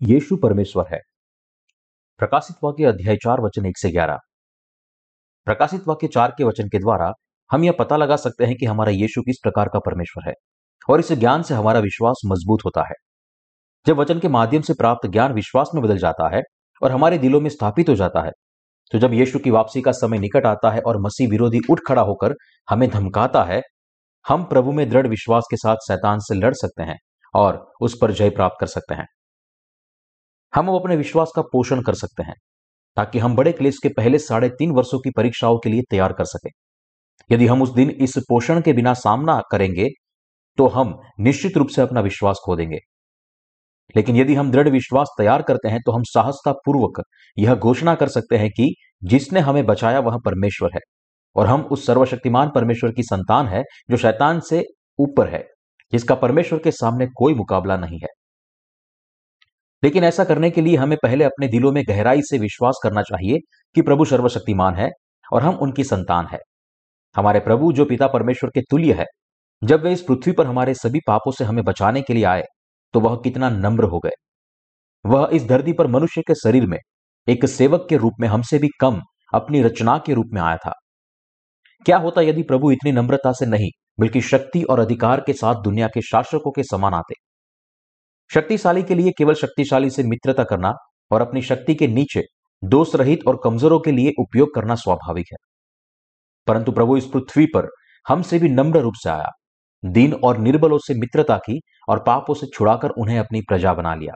यीशु परमेश्वर है। प्रकाशित वाक्य अध्याय 4 वचन 1 से 11। प्रकाशित वाक्य 4 के वचन के द्वारा हम यह पता लगा सकते हैं कि हमारा यीशु किस प्रकार का परमेश्वर है, और इस ज्ञान से हमारा विश्वास मजबूत होता है। जब वचन के माध्यम से प्राप्त ज्ञान विश्वास में बदल जाता है और हमारे दिलों में स्थापित हो जाता है, तो जब यीशु की वापसी का समय निकट आता है और मसीह विरोधी उठ खड़ा होकर हमें धमकाता है, हम प्रभु में दृढ़ विश्वास के साथ शैतान से लड़ सकते हैं और उस पर जय प्राप्त कर सकते हैं। हम अपने विश्वास का पोषण कर सकते हैं ताकि हम बड़े क्लेश के पहले 3.5 वर्षों की परीक्षाओं के लिए तैयार कर सकें। यदि हम उस दिन इस पोषण के बिना सामना करेंगे तो हम निश्चित रूप से अपना विश्वास खो देंगे। लेकिन यदि हम दृढ़ विश्वास तैयार करते हैं तो हम साहसता पूर्वक यह घोषणा कर सकते हैं कि जिसने हमें बचाया वह परमेश्वर है, और हम उस सर्वशक्तिमान परमेश्वर की संतान है जो शैतान से ऊपर है, जिसका परमेश्वर के सामने कोई मुकाबला नहीं है। लेकिन ऐसा करने के लिए हमें पहले अपने दिलों में गहराई से विश्वास करना चाहिए कि प्रभु सर्वशक्तिमान है और हम उनकी संतान है। हमारे प्रभु जो पिता परमेश्वर के तुल्य है, जब वे इस पृथ्वी पर हमारे सभी पापों से हमें बचाने के लिए आए तो वह कितना नम्र हो गए। वह इस धरती पर मनुष्य के शरीर में एक सेवक के रूप में हमसे भी कम अपनी रचना के रूप में आया था। क्या होता यदि प्रभु इतनी नम्रता से नहीं बल्कि शक्ति और अधिकार के साथ दुनिया के शासकों के समान आते। शक्तिशाली के लिए केवल शक्तिशाली से मित्रता करना और अपनी शक्ति के नीचे दोष रहित और कमजोरों के लिए उपयोग करना स्वाभाविक है, परंतु प्रभु इस पृथ्वी पर हमसे भी नम्र रूप से आया, दीन और निर्बलों से मित्रता की और पापों से छुड़ाकर उन्हें अपनी प्रजा बना लिया।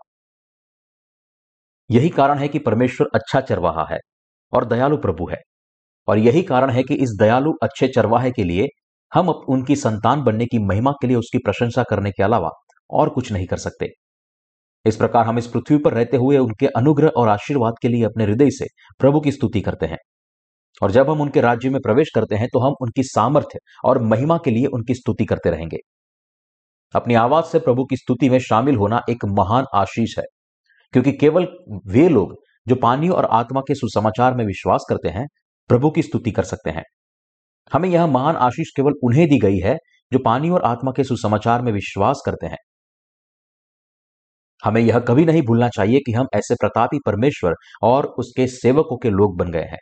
यही कारण है कि परमेश्वर अच्छा चरवाहा है और दयालु प्रभु है, और यही कारण है कि इस दयालु अच्छे चरवाहे के लिए हम उनकी संतान बनने की महिमा के लिए उसकी प्रशंसा करने के अलावा और कुछ नहीं कर सकते। इस प्रकार हम इस पृथ्वी पर रहते हुए उनके अनुग्रह और आशीर्वाद के लिए अपने हृदय से प्रभु की स्तुति करते हैं, और जब हम उनके राज्य में प्रवेश करते हैं तो हम उनकी सामर्थ्य और महिमा के लिए उनकी स्तुति करते रहेंगे। अपनी आवाज से प्रभु की स्तुति में शामिल होना एक महान आशीष है, क्योंकि केवल वे लोग जो पानी और आत्मा के सुसमाचार में विश्वास करते हैं प्रभु की स्तुति कर सकते हैं। हमें यह महान आशीष केवल उन्हें दी गई है जो पानी और आत्मा के सुसमाचार में विश्वास करते हैं। हमें यह कभी नहीं भूलना चाहिए कि हम ऐसे प्रतापी परमेश्वर और उसके सेवकों के लोग बन गए हैं।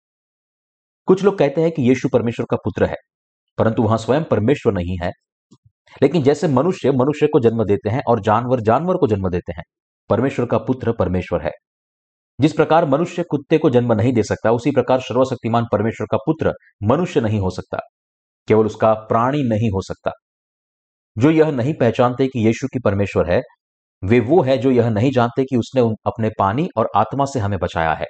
कुछ लोग कहते हैं कि यीशु परमेश्वर का पुत्र है, परंतु वहां स्वयं परमेश्वर नहीं है। लेकिन जैसे मनुष्य मनुष्य को जन्म देते हैं और जानवर जानवर को जन्म देते हैं, परमेश्वर का पुत्र परमेश्वर है। जिस प्रकार मनुष्य कुत्ते को जन्म नहीं दे सकता, उसी प्रकार सर्वशक्तिमान परमेश्वर का पुत्र मनुष्य नहीं हो सकता, केवल उसका प्राणी नहीं हो सकता। जो यह नहीं पहचानते कि यीशु की परमेश्वर है, वे वो है जो यह नहीं जानते कि उसने अपने पानी और आत्मा से हमें बचाया है।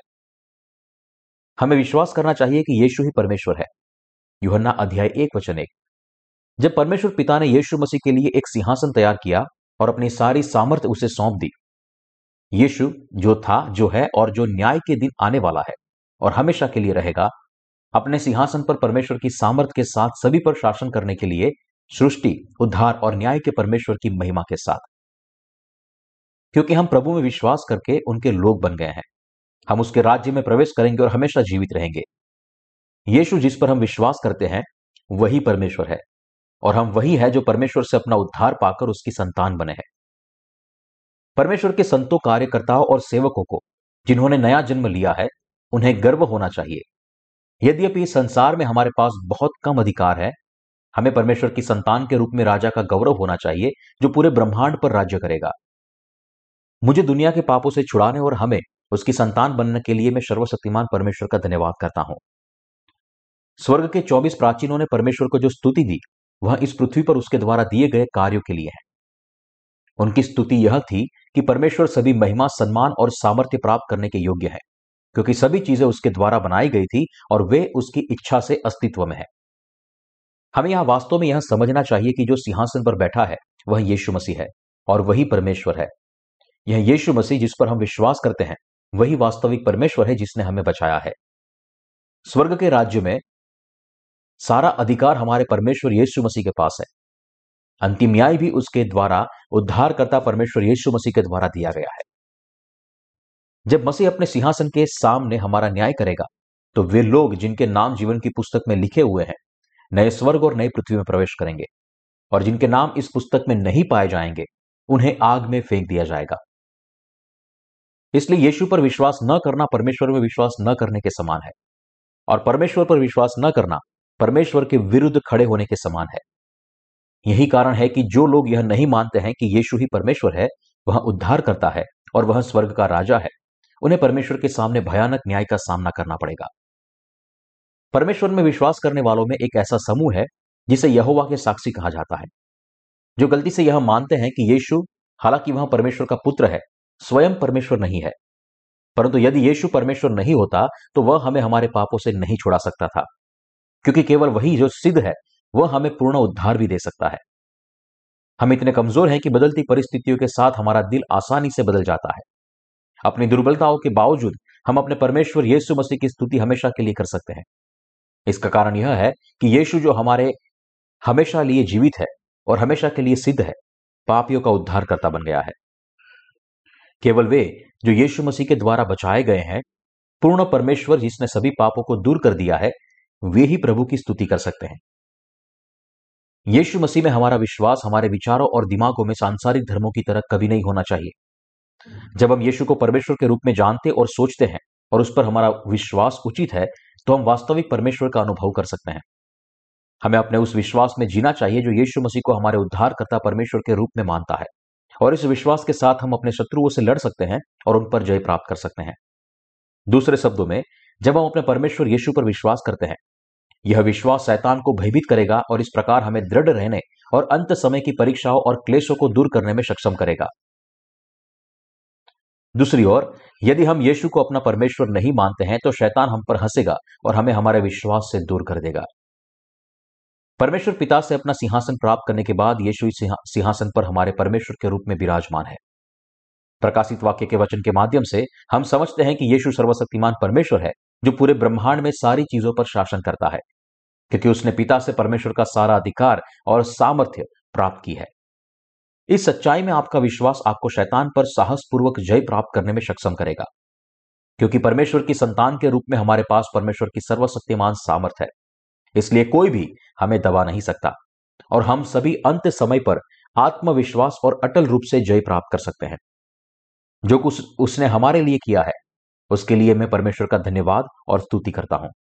हमें विश्वास करना चाहिए कि यीशु ही परमेश्वर है। यूहन्ना अध्याय 1 वचन 1। जब परमेश्वर पिता ने यीशु मसीह के लिए एक सिंहासन तैयार किया और अपनी सारी सामर्थ्य उसे सौंप दी, यीशु जो था, जो है और जो न्याय के दिन आने वाला है और हमेशा के लिए रहेगा, अपने सिंहासन पर परमेश्वर की सामर्थ्य के साथ सभी पर शासन करने के लिए, सृष्टि, उद्धार और न्याय के परमेश्वर की महिमा के साथ। क्योंकि हम प्रभु में विश्वास करके उनके लोग बन गए हैं, हम उसके राज्य में प्रवेश करेंगे और हमेशा जीवित रहेंगे। यीशु जिस पर हम विश्वास करते हैं वही परमेश्वर है, और हम वही है जो परमेश्वर से अपना उद्धार पाकर उसकी संतान बने हैं। परमेश्वर के संतों, कार्यकर्ताओं और सेवकों को जिन्होंने नया जन्म लिया है, उन्हें गर्व होना चाहिए। यद्यपि इस संसार में हमारे पास बहुत कम अधिकार है, हमें परमेश्वर की संतान के रूप में राजा का गौरव होना चाहिए जो पूरे ब्रह्मांड पर राज्य करेगा। मुझे दुनिया के पापों से छुड़ाने और हमें उसकी संतान बनने के लिए मैं सर्वशक्तिमान परमेश्वर का धन्यवाद करता हूं। स्वर्ग के 24 प्राचीनों ने परमेश्वर को जो स्तुति दी, वह इस पृथ्वी पर उसके द्वारा दिए गए कार्यों के लिए है। उनकी स्तुति यह थी कि परमेश्वर सभी महिमा, सम्मान और सामर्थ्य प्राप्त करने के योग्य है, क्योंकि सभी चीजें उसके द्वारा बनाई गई थी और वे उसकी इच्छा से अस्तित्व में है। हमें यहां वास्तव में यह समझना चाहिए कि जो सिंहासन पर बैठा है वह यीशु मसीह है और वही परमेश्वर है। यह यीशु मसीह जिस पर हम विश्वास करते हैं वही वास्तविक परमेश्वर है जिसने हमें बचाया है। स्वर्ग के राज्य में सारा अधिकार हमारे परमेश्वर यीशु मसीह के पास है। अंतिम न्याय भी उसके द्वारा, उद्धारकर्ता परमेश्वर यीशु मसीह के द्वारा दिया गया है। जब मसीह अपने सिंहासन के सामने हमारा न्याय करेगा, तो वे लोग जिनके नाम जीवन की पुस्तक में लिखे हुए हैं नए स्वर्ग और नई पृथ्वी में प्रवेश करेंगे, और जिनके नाम इस पुस्तक में नहीं पाए जाएंगे उन्हें आग में फेंक दिया जाएगा। इसलिए यीशु पर विश्वास न करना परमेश्वर में विश्वास न करने के समान है, और परमेश्वर पर विश्वास न करना परमेश्वर के विरुद्ध खड़े होने के समान है। यही कारण है कि जो लोग यह नहीं मानते हैं कि यीशु ही परमेश्वर है, वह उद्धार करता है और वह स्वर्ग का राजा है, उन्हें परमेश्वर के सामने भयानक न्याय का सामना करना पड़ेगा। परमेश्वर में विश्वास करने वालों में एक ऐसा समूह है जिसे यहोवा के साक्षी कहा जाता है, जो गलती से यह मानते हैं कि यीशु, हालांकि वह परमेश्वर का पुत्र है, स्वयं परमेश्वर नहीं है। परंतु यदि यीशु परमेश्वर नहीं होता तो वह हमें हमारे पापों से नहीं छुड़ा सकता था, क्योंकि केवल वही जो सिद्ध है वह हमें पूर्ण उद्धार भी दे सकता है। हम इतने कमजोर हैं कि बदलती परिस्थितियों के साथ हमारा दिल आसानी से बदल जाता है। अपनी दुर्बलताओं के बावजूद हम अपने परमेश्वर यीशु मसीह की स्तुति हमेशा के लिए कर सकते हैं। इसका कारण यह है कि यीशु जो हमारे हमेशा लिए जीवित है और हमेशा के लिए सिद्ध है, पापियों का उद्धारकर्ता बन गया है। केवल वे जो यीशु मसीह के द्वारा बचाए गए हैं, पूर्ण परमेश्वर जिसने सभी पापों को दूर कर दिया है, वे ही प्रभु की स्तुति कर सकते हैं। यीशु मसीह में हमारा विश्वास हमारे विचारों और दिमागों में सांसारिक धर्मों की तरह कभी नहीं होना चाहिए। जब हम यीशु को परमेश्वर के रूप में जानते और सोचते हैं और उस पर हमारा विश्वास उचित है, तो हम वास्तविक परमेश्वर का अनुभव कर सकते हैं। हमें अपने उस विश्वास में जीना चाहिए जो यीशु मसीह को हमारे उद्धारकर्ता परमेश्वर के रूप में मानता है, और इस विश्वास के साथ हम अपने शत्रुओं से लड़ सकते हैं और उन पर जय प्राप्त कर सकते हैं। दूसरे शब्दों में, जब हम अपने परमेश्वर यीशु पर विश्वास करते हैं, यह विश्वास शैतान को भयभीत करेगा और इस प्रकार हमें दृढ़ रहने और अंत समय की परीक्षाओं और क्लेशों को दूर करने में सक्षम करेगा। दूसरी ओर, यदि हम यीशु को अपना परमेश्वर नहीं मानते हैं, तो शैतान हम पर हंसेगा और हमें हमारे विश्वास से दूर कर देगा। परमेश्वर पिता से अपना सिंहासन प्राप्त करने के बाद यीशु इस सिंहासन पर हमारे परमेश्वर के रूप में विराजमान है। प्रकाशित वाक्य के वचन के माध्यम से हम समझते हैं कि यीशु सर्वशक्तिमान परमेश्वर है, जो पूरे ब्रह्मांड में सारी चीजों पर शासन करता है, क्योंकि उसने पिता से परमेश्वर का सारा अधिकार और सामर्थ्य प्राप्त की है। इस सच्चाई में आपका विश्वास आपको शैतान पर साहसपूर्वक जय प्राप्त करने में सक्षम करेगा, क्योंकि परमेश्वर की संतान के रूप में हमारे पास परमेश्वर की सर्वशक्तिमान सामर्थ है। इसलिए कोई भी हमें दबा नहीं सकता, और हम सभी अंत समय पर आत्मविश्वास और अटल रूप से जय प्राप्त कर सकते हैं। जो कुछ उसने हमारे लिए किया है, उसके लिए मैं परमेश्वर का धन्यवाद और स्तुति करता हूं।